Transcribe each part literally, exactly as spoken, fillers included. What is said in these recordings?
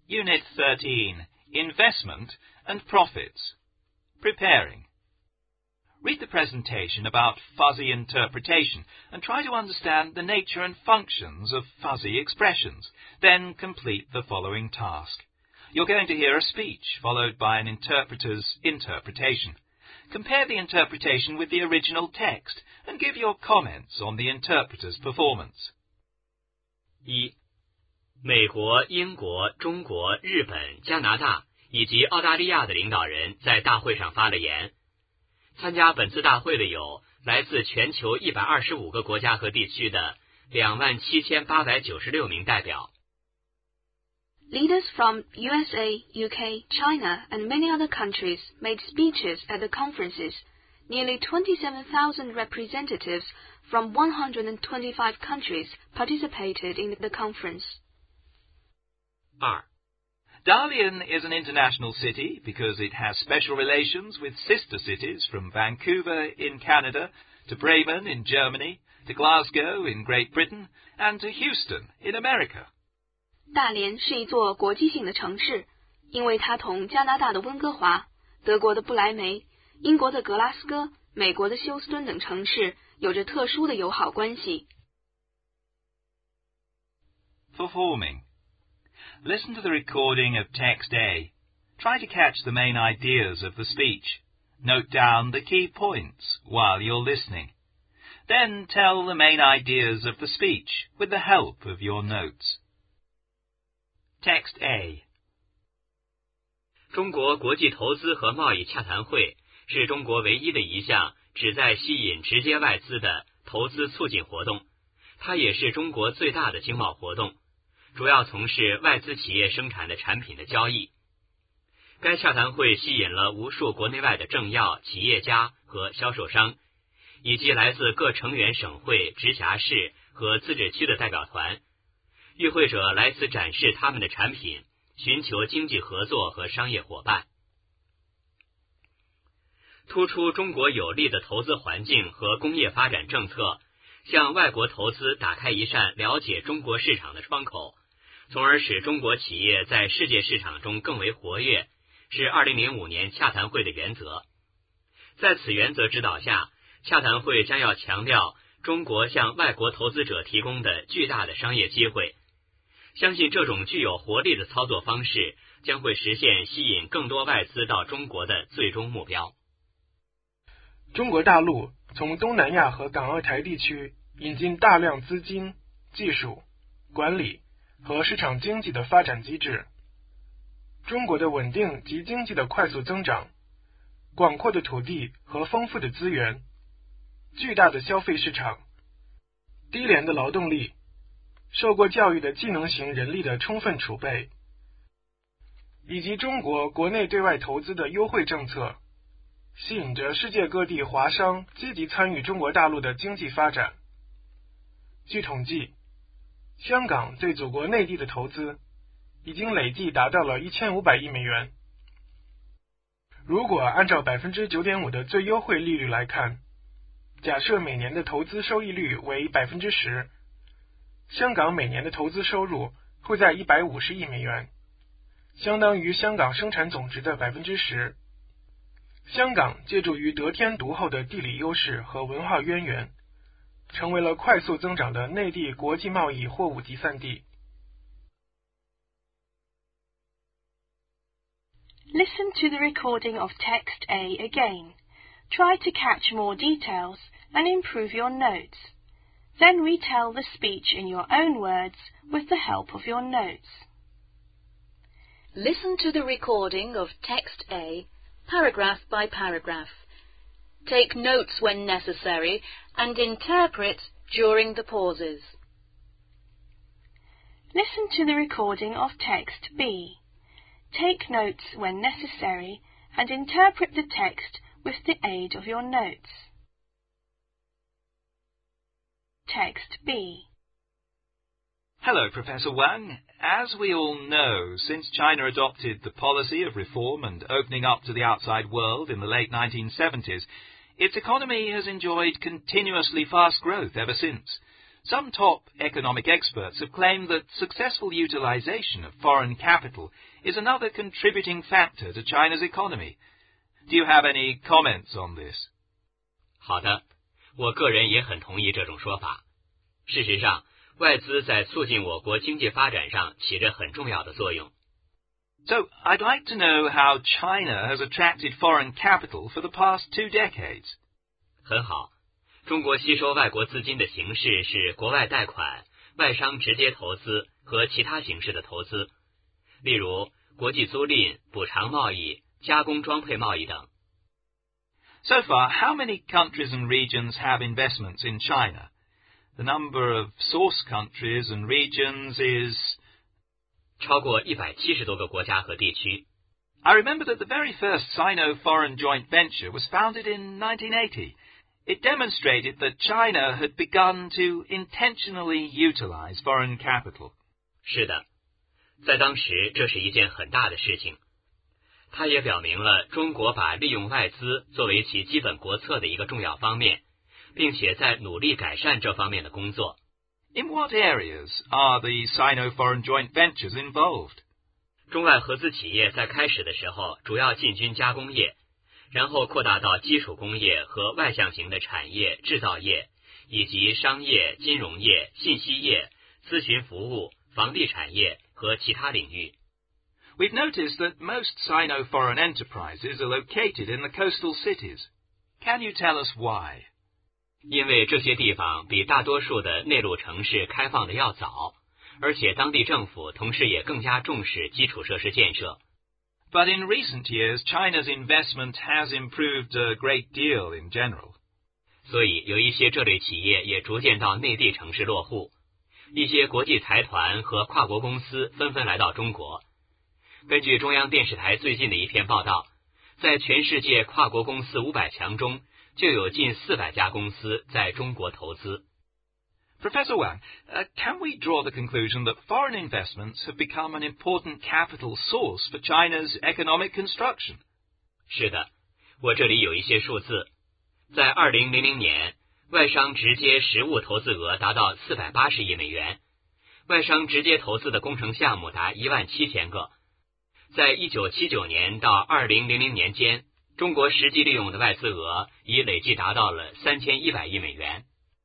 Unit thirteen, Investment and Profits. Preparing. Read the presentation about fuzzy interpretation and try to understand the nature and functions of fuzzy expressions. Then complete the following task. You're going to hear a speech followed by an interpreter's interpretation. Compare the interpretation with the original text and give your comments on the interpreter's performance. 一、美国、英国、中国、日本、加拿大以及澳大利亚的领导人在大会上发了言。参加本次大会的有来自全球一百二十五个国家和地区的两万七千八百九十六名代表。 Leaders from U S A, U K, China, and many other countries made speeches at the conferences. Nearly twenty-seven thousand representatives from one hundred twenty-five countries participated in the conference. 二、 Dalian is an international city because it has special relations with sister cities from Vancouver in Canada to Bremen in Germany, to Glasgow in Great Britain, and to Houston in America. 大连是一座国际性的城市，因为它同加拿大的温哥华、德国的不来梅、英国的格拉斯哥、美国的休斯敦等城市有着特殊的友好关系。 Performing. Listen to the recording of Text A. Try to catch the main ideas of the speech. Note down the key points while you're listening. Then tell the main ideas of the speech with the help of your notes. Text A. 中国国际投资和贸易洽谈会是中国唯一的一项旨在吸引直接外资的投资促进活动，它也是中国最大的经贸活动，主要从事外资企业生产的产品的交易。该洽谈会吸引了无数国内外的政要、企业家和销售商，以及来自各成员省会、直辖市和自治区的代表团。与会者来此展示他们的产品，寻求经济合作和商业伙伴。突出中国有利的投资环境和工业发展政策，向外国投资打开一扇了解中国市场的窗口，从而使中国企业在世界市场中更为活跃，是二零零五年洽谈会的原则。在此原则指导下，洽谈会将要强调中国向外国投资者提供的巨大的商业机会。相信这种具有活力的操作方式将会实现吸引更多外资到中国的最终目标。 中国大陆从东南亚和港澳台地区引进大量资金、技术、管理和市场经济的发展机制。中国的稳定及经济的快速增长，广阔的土地和丰富的资源，巨大的消费市场，低廉的劳动力，受过教育的技能型人力的充分储备，以及中国国内对外投资的优惠政策，吸引着世界各地华商积极参与中国大陆的经济发展。据统计，香港对祖国内地的投资已经累计达到了一千五百亿美元。如果按照 百分之九点五 的最优惠利率来看，假设每年的投资收益率为 百分之十，香港每年的投资收入会在一百五十亿美元，相当于香港生产总值的 百分之十。香港借助于得天独厚的地理优势和文化渊源，成为了快速增长的内地国际贸易货物集散地。 Listen to the recording of Text A again. Try to catch more details and improve your notes. Then retell the speech in your own words with the help of your notes. Listen to the recording of Text A, paragraph by paragraph. Take notes when necessary and interpret during the pauses. Listen to the recording of Text B. Take notes when necessary and interpret the text with the aid of your notes. Text B. Hello, Professor Wang. As we all know, since China adopted the policy of reform and opening up to the outside world in the late nineteen seventies, its economy has enjoyed continuously fast growth ever since. Some top economic experts have claimed that successful utilization of foreign capital is another contributing factor to China's economy. Do you have any comments on this? 好的，我个人也很同意这种说法。事实上，外资在促进我国经济发展上起着很重要的作用。 So, I'd like to know how China has attracted foreign capital for the past two decades. 很好，中国吸收外国资金的形式是国外贷款、外商直接投资和其他形式的投资，例如国际租赁、补偿贸易、加工装配贸易等。 So far, how many countries and regions have investments in China? The number of source countries and regions is... 超过一百七十多个国家和地区。 I remember that the very first Sino-foreign joint venture was founded in nineteen eighty. It demonstrated that China had begun to intentionally utilize foreign capital. 是的，在当时这是一件很大的事情。它也表明了中国把利用外资作为其基本国策的一个重要方面，并且在努力改善这方面的工作。 In what areas are the Sino-foreign joint ventures involved? 中外合资企业在开始的时候主要进军加工业，然后扩大到基础工业和外向型的产业、制造业，以及商业、金融业、信息业、咨询服务、房地产业和其他领域。 We've noticed that most Sino-foreign enterprises are located in the coastal cities. Can you tell us why? 因为这些地方比大多数的内陆城市开放的要早，而且当地政府同时也更加重视基础设施建设。 But in recent years, China's investment has improved a great deal in general. 所以有一些这类企业也逐渐到内地城市落户，一些国际财团和跨国公司纷纷来到中国。根据中央电视台最近的一篇报道，在全世界跨国公司五百强中，就有近四百家公司在中国投资。 Professor Wang, uh, can we draw the conclusion that foreign investments have become an important capital source for China's economic construction? 是的，我这里有一些数字。在二零零零年，外商直接实物投资额达到四百八十亿美元，外商直接投资的工程项目达一万七千个。在一九七九年到二零零零年间，中国实际利用的外资额已累计达到了三千一百亿美元。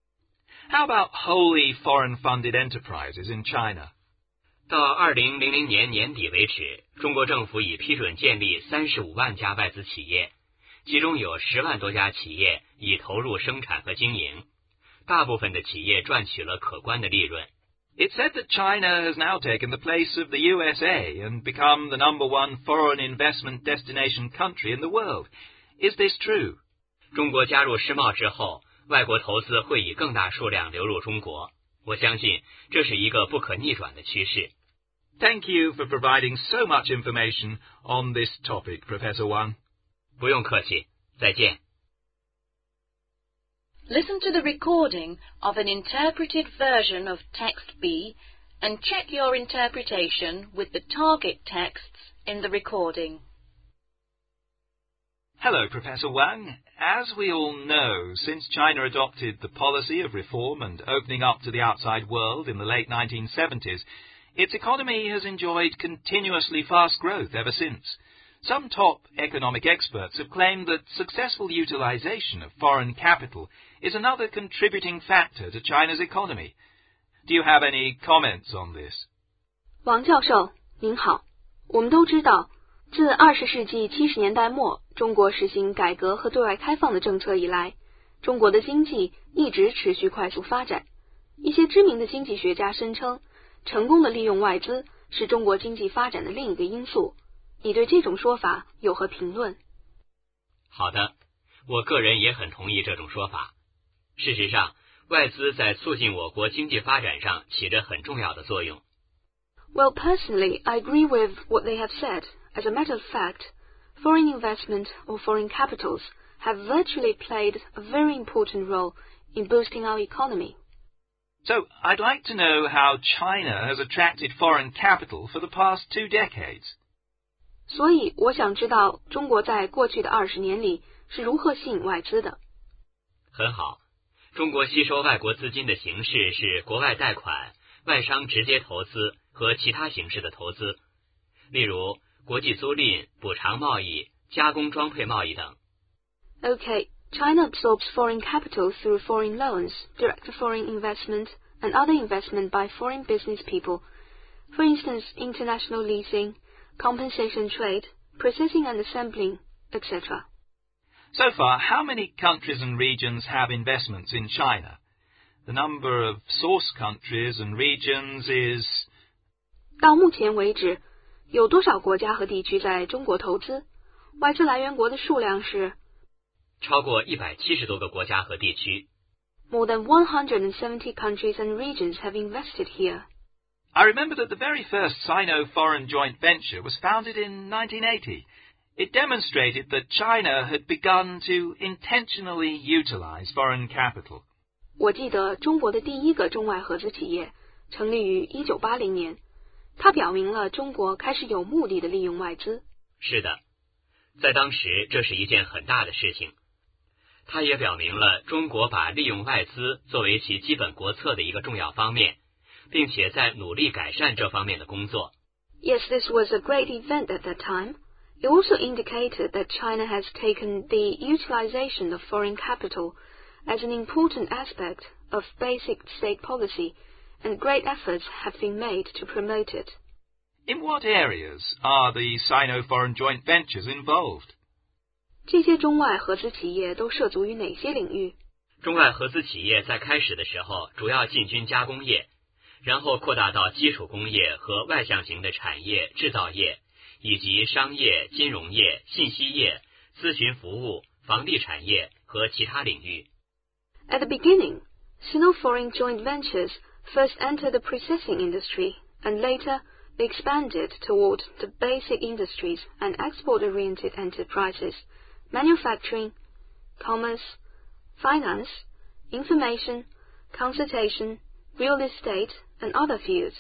How about wholly foreign-funded enterprises in China? 到二零零零年年底为止，中国政府已批准建立三十五万家外资企业，其中有十万多家企业已投入生产和经营，大部分的企业赚取了可观的利润。 It's said that China has now taken the place of the U S A and become the number one foreign investment destination country in the world. Is this true? 中国加入世贸之后，外国投资会以更大数量流入中国。我相信这是一个不可逆转的趋势。 Thank you for providing so much information on this topic, Professor Wang. 不用客气，再见。 Listen to the recording of an interpreted version of Text B and check your interpretation with the target texts in the recording. Hello, Professor Wang. As we all know, since China adopted the policy of reform and opening up to the outside world in the late nineteen seventies, its economy has enjoyed continuously fast growth ever since. Some top economic experts have claimed that successful utilization of foreign capital is another contributing factor to China's economy. Do you have any comments on this? 王教授，您好。我们都知道，自二十世纪七十年代末，中国实行改革和对外开放的政策以来，中国的经济一直持续快速发展。一些知名的经济学家声称，成功的利用外资是中国经济发展的另一个因素。你对这种说法有何评论？ 好的，我个人也很同意这种说法。事实上，外资在促进我国经济发展上起着很重要的作用。 Well, personally, I agree with what they have said. As a matter of fact, foreign investment or foreign capitals have virtually played a very important role in boosting our economy. So, I'd like to know how China has attracted foreign capital for the past two decades. 所以我想知道中国在过去的二十年里是如何吸引外资的。 很好， 中国吸收外国资金的形式是国外贷款、外商直接投资和其他形式的投资，例如国际租赁、补偿贸易、加工装配贸易等。 Okay, China absorbs foreign capital through foreign loans, direct foreign investment, and other investment by foreign business people. For instance, international leasing, compensation trade, processing and assembling, et cetera. So far, how many countries and regions have investments in China? The number of source countries and regions is... 到目前为止，有多少国家和地区在中国投资？外资来源国的数量是超过一百七十多个国家和地区。 More than one hundred seventy countries and regions have invested here. I remember that the very first Sino-foreign joint venture was founded in nineteen eighty. It demonstrated that China had begun to intentionally utilize foreign capital. 我记得中国的第一个中外合资企业成立于一九八零年，它表明了中国开始有目的地利用外资。 是的，在当时这是一件很大的事情。它也表明了中国把利用外资作为其基本国策的一个重要方面，并且在努力改善这方面的工作。 Yes, this was a great event at that time. It also indicated that China has taken the utilization of foreign capital as an important aspect of basic state policy, and great efforts have been made to promote it. In what areas are the Sino-foreign joint ventures involved? 这些中外合资企业都涉足于哪些领域？ 中外合资企业在开始的时候主要进军加工业，然后扩大到基础工业和外向型的产业、制造业，以及商业、金融业、信息业、咨询服务、房地产业和其他领域。 At the beginning, Sino-foreign joint ventures first entered the processing industry, and later they expanded toward the basic industries and export-oriented enterprises, manufacturing, commerce, finance, information, consultation, real estate, and other fields.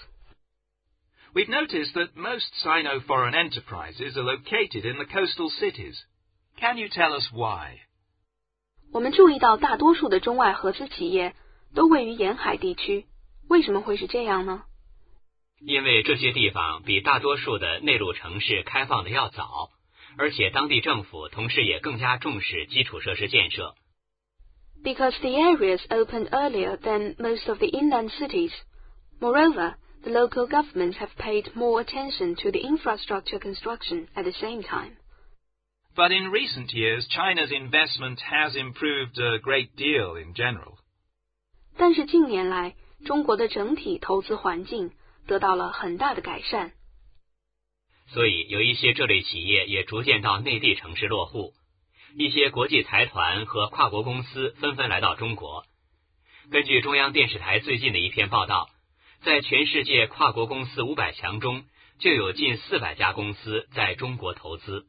We've noticed that most Sino-foreign enterprises are located in the coastal cities. Can you tell us why? 我们注意到大多数的中外合资企业都位于沿海地区，为什么会是这样呢？ 因为这些地方比大多数的内陆城市开放的要早，而且当地政府同时也更加重视基础设施建设。 Because the areas opened earlier than most of the inland cities. Moreover, the local governments have paid more attention to the infrastructure construction at the same time. But in recent years, China's investment has improved a great deal in general. 但是近年来，中国的整体投资环境得到了很大的改善。 所以有一些这类企业也逐渐到内地城市落户，一些国际财团和跨国公司纷纷来到中国。根据中央电视台最近的一篇报道，在全世界跨国公司五百强中，就有近四百家公司在中国投资。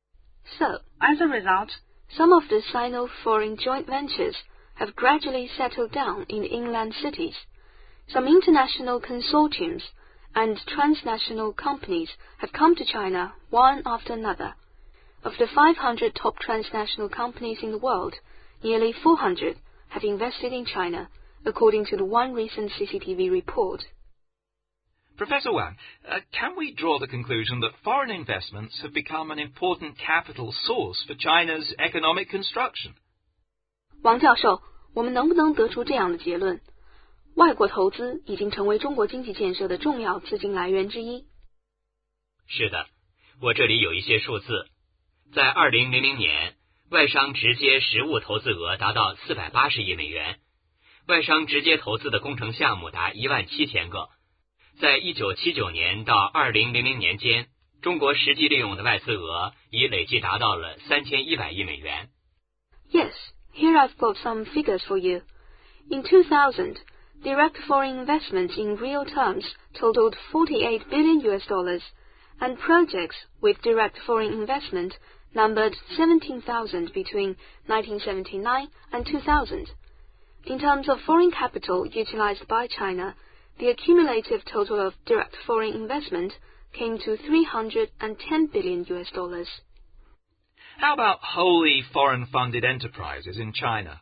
So, as a result, some of the Sino-foreign joint ventures have gradually settled down in inland cities. Some international consortiums and transnational companies have come to China one after another. Of the five hundred top transnational companies in the world, nearly four hundred have invested in China, according to the one recent C C T V report. Professor Wang, uh, can we draw the conclusion that foreign investments have become an important capital source for China's economic construction? 王教授，我们能不能得出这样的结论？外国投资已经成为中国经济建设的重要资金来源之一。 是的，我这里有一些数字。在二零零零年，外商直接实物投资额达到四百八十亿美元，外商直接投资的工程项目达一万七千个。在一九七九年到二零零零年间，中国实际利用的外资额已累计达到了三千一百亿美元。 Yes, here I've got some figures for you. In two thousand, direct foreign investments in real terms totaled forty-eight billion U S dollars, and projects with direct foreign investment numbered seventeen thousand between nineteen seventy-nine and two thousand. In terms of foreign capital utilized by China, the accumulative total of direct foreign investment came to three hundred ten billion U S dollars. How about wholly foreign-funded enterprises in China?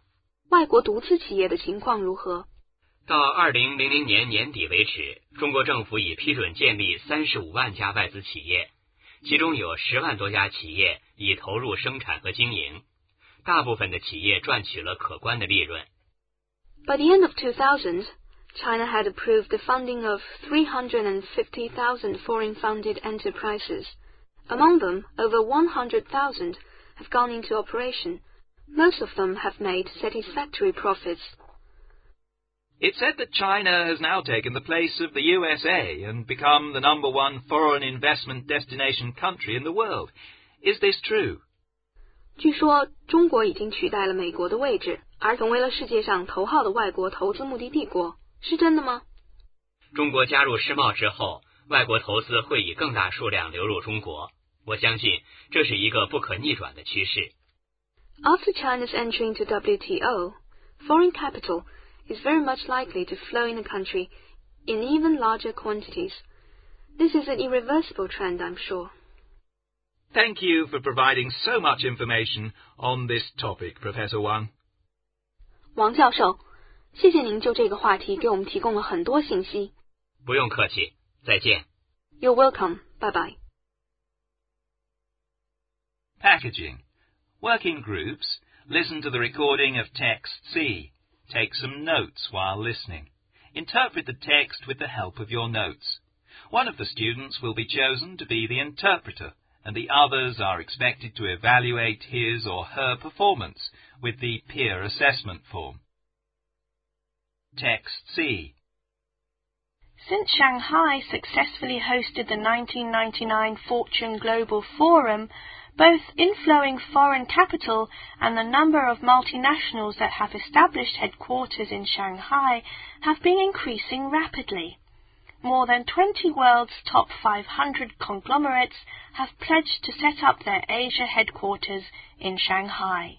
外国独资企业的情况如何？ 到二零零零年年底为止，中国政府已批准建立三十五万家外资企业，其中有十万多家企业已投入生产和经营，大部分的企业赚取了可观的利润。 By the end of two thousand, China had approved the funding of three hundred fifty thousand foreign-funded enterprises. Among them, over one hundred thousand have gone into operation. Most of them have made satisfactory profits. It's said that China has now taken the place of the U S A and become the number one foreign investment destination country in the world. Is this true? 据说中国已经取代了美国的位置，而成为了世界上头号的外国投资目的地国，是真的吗？ 中国加入世贸之后，外国投资会以更大数量流入中国，我相信这是一个不可逆转的趋势。 After China's entry into W T O, foreign capital is very much likely to flow in the country in even larger quantities. This is an irreversible trend, I'm sure. Thank you for providing so much information on this topic, Professor Wang. 王教授，谢谢您就这个话题给我们提供了很多信息。 不用客气，再见。 You're welcome. Bye-bye. Packaging. Work in groups. Listen to the recording of text C. Take some notes while listening. Interpret the text with the help of your notes. One of the students will be chosen to be the interpreter, and the others are expected to evaluate his or her performance with the peer assessment form. Text C. Since Shanghai successfully hosted the nineteen ninety-nine Fortune Global Forum, both inflowing foreign capital and the number of multinationals that have established headquarters in Shanghai have been increasing rapidly. More than twenty world's top five hundred conglomerates have pledged to set up their Asia headquarters in Shanghai.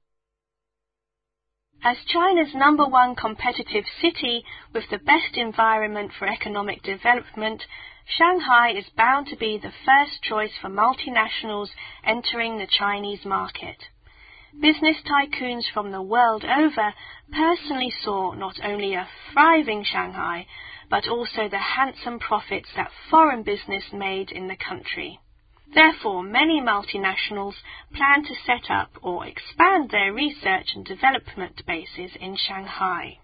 As China's number one competitive city with the best environment for economic development, Shanghai is bound to be the first choice for multinationals entering the Chinese market. Business tycoons from the world over personally saw not only a thriving Shanghai, but also the handsome profits that foreign business made in the country. Therefore, many multinationals plan to set up or expand their research and development bases in Shanghai.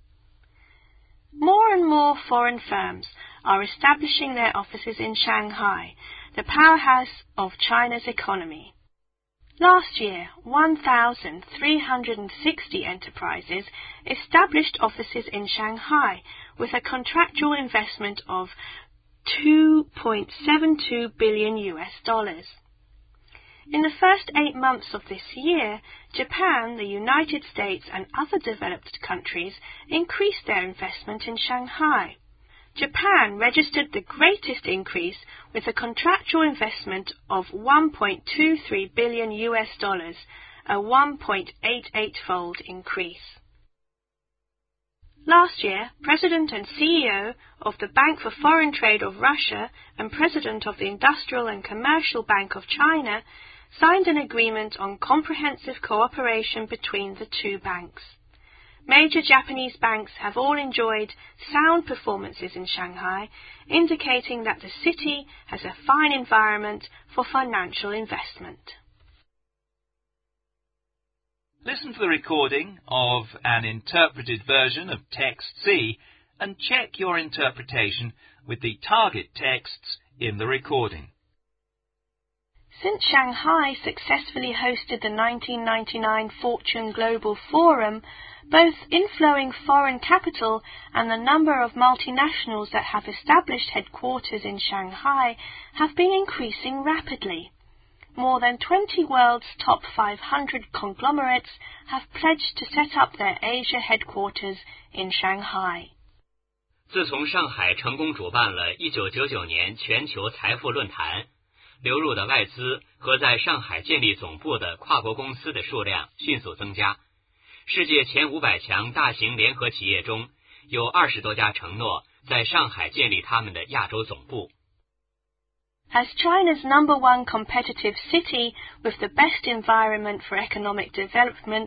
More and more foreign firms are establishing their offices in Shanghai, the powerhouse of China's economy. Last year, one thousand three hundred sixty enterprises established offices in Shanghai with a contractual investment of two point seven two billion U S dollars. In the first eight months of this year, Japan, the United States and other developed countries increased their investment in Shanghai. Japan registered the greatest increase with a contractual investment of one point two three billion U S dollars, a one point eight eight fold increase. Last year, President and C E O of the Bank for Foreign Trade of Russia and President of the Industrial and Commercial Bank of China signed an agreement on comprehensive cooperation between the two banks. Major Japanese banks have all enjoyed sound performances in Shanghai, indicating that the city has a fine environment for financial investment. Listen to the recording of an interpreted version of text C and check your interpretation with the target texts in the recording. Since Shanghai successfully hosted the nineteen ninety-nine Fortune Global Forum, both inflowing foreign capital and the number of multinationals that have established headquarters in Shanghai have been increasing rapidly. More than twenty world's top five hundred conglomerates have pledged to set up their Asia headquarters in Shanghai. 自从上海成功主办了一九九九年全球财富论坛，流入的外资和在上海建立总部的跨国公司的数量迅速增加。世界前五百强大型联合企业中，有二十多家承诺在上海建立他们的亚洲总部。 As China's number one competitive city with the best environment for economic development,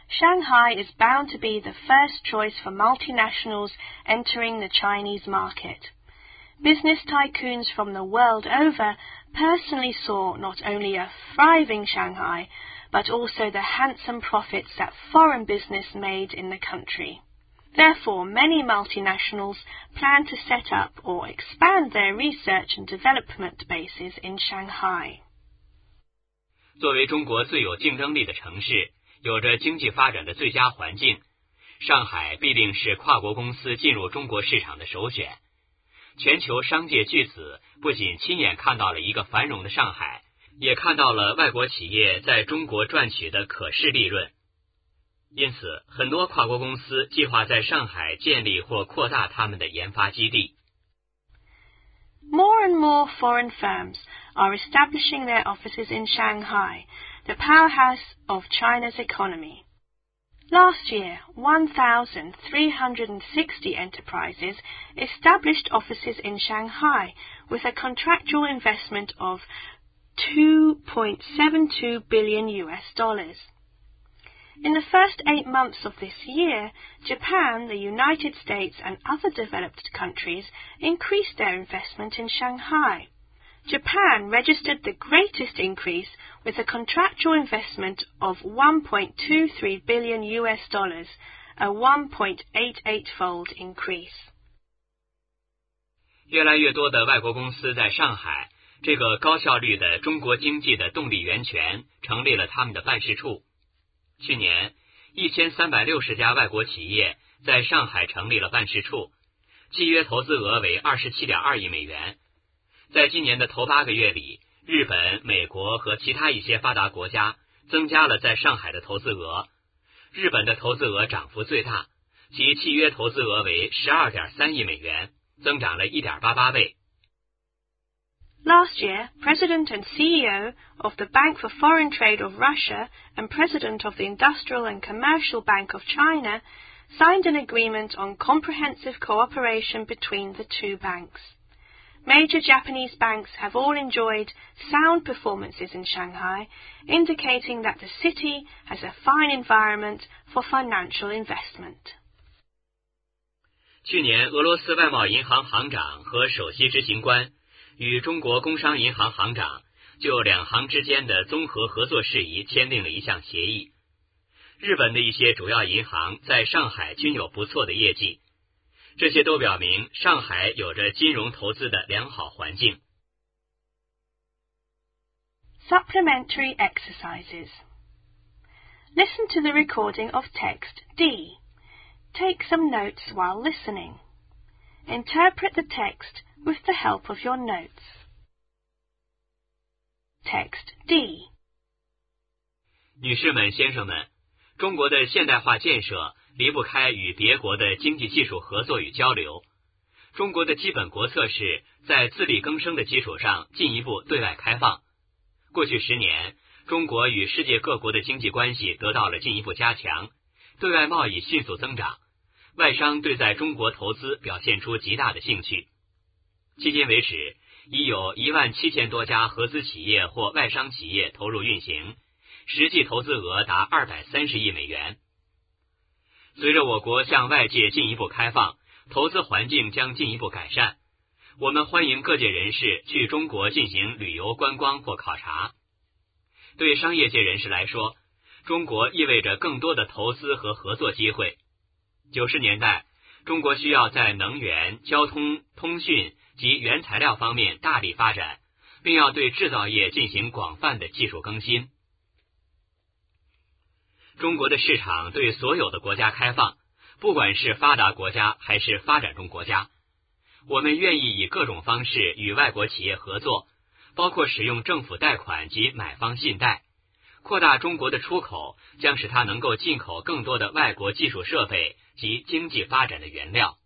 Shanghai is bound to be the first choice for multinationals entering the Chinese market. Business tycoons from the world over personally saw not only a thriving Shanghai, but also the handsome profits that foreign business made in the country. Therefore, many multinationals plan to set up or expand their research and development bases in Shanghai. 作为中国最有竞争力的城市，有着经济发展的最佳环境，上海必定是跨国公司进入中国市场的首选。全球商界巨子不仅亲眼看到了一个繁荣的上海，也看到了外国企业在中国赚取的可视利润。因此，很多跨国公司计划在上海建立或扩大他们的研发基地。 More and more foreign firms are establishing their offices in Shanghai, the powerhouse of China's economy. Last year, one thousand three hundred sixty enterprises established offices in Shanghai with a contractual investment of two point seven two billion U S dollars. In the first eight months of this year, Japan, the United States and other developed countries increased their investment in Shanghai. Japan registered the greatest increase with a contractual investment of one point two three billion U S dollars, a one point eight eight fold increase. 越来越多的外国公司在上海这个高效率的中国经济的动力源泉成立了他们的办事处。去年，一千三百六十家外国企业在上海成立了办事处，契约投资额为 二十七点二亿美元。在今年的头八个月里，日本、美国和其他一些发达国家增加了在上海的投资额。日本的投资额涨幅最大，其契约投资额为 十二点三亿美元，增长了 一点八八倍。 Last year, President and C E O of the Bank for Foreign Trade of Russia and President of the Industrial and Commercial Bank of China signed an agreement on comprehensive cooperation between the two banks. Major Japanese banks have all enjoyed sound performances in Shanghai, indicating that the city has a fine environment for financial investment. 去年，俄罗斯外贸银行行长和首席执行官与中国工商银行行长就两行之间的综合合作事宜签订了一项协议。日本的一些主要银行在上海均有不错的业绩，这些都表明上海有着金融投资的良好环境。 Supplementary exercises. Listen to the recording of text D. Take some notes while listening. Interpret the text with the help of your notes. Text D. 女士们、先生们，中国的现代化建设离不开与别国的经济技术合作与交流。中国的基本国策是在自力更生的基础上进一步对外开放。过去十年，中国与世界各国的经济关系得到了进一步加强，对外贸易迅速增长，外商对在中国投资表现出极大的兴趣。迄今为止，已有一万七千多家合资企业或外商企业投入运行，实际投资额达二百三十亿美元。随着我国向外界进一步开放，投资环境将进一步改善。我们欢迎各界人士去中国进行旅游观光或考察。对商业界人士来说，中国意味着更多的投资和合作机会。九十年代，中国需要在能源、交通、通讯及原材料方面大力发展，并要对制造业进行广泛的技术更新。中国的市场对所有的国家开放，不管是发达国家还是发展中国家。我们愿意以各种方式与外国企业合作，包括使用政府贷款及买方信贷。扩大中国的出口将使它能够进口更多的外国技术设备及经济发展的原料。